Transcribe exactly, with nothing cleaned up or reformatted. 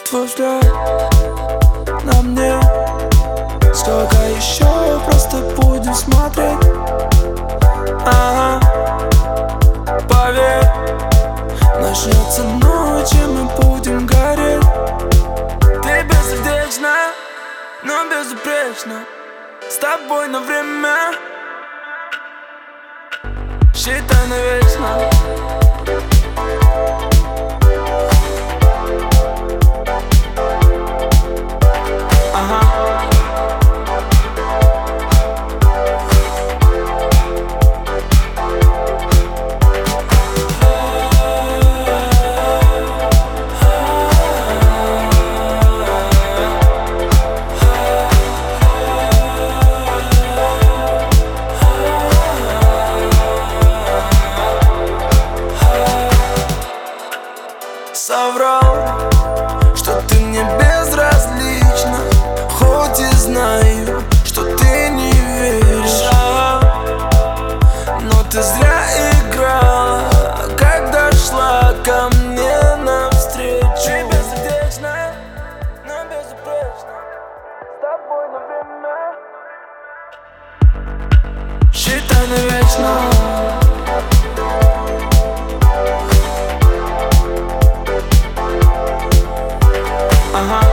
твой взгляд на мне. Сколько еще просто будем смотреть? Ага, поверь, начнется ночь, и мы будем гореть. Ты бессердечна, но безупречна. С тобой на время, считай навечно. Ага. Соврал, что ты мне безразлична, хоть и знаю, что ты не веришь. Но ты зря играла, когда шла ко мне навстречу. Ты бессердечная, но безупречна. С тобой на время, считай навечно. Uh-huh.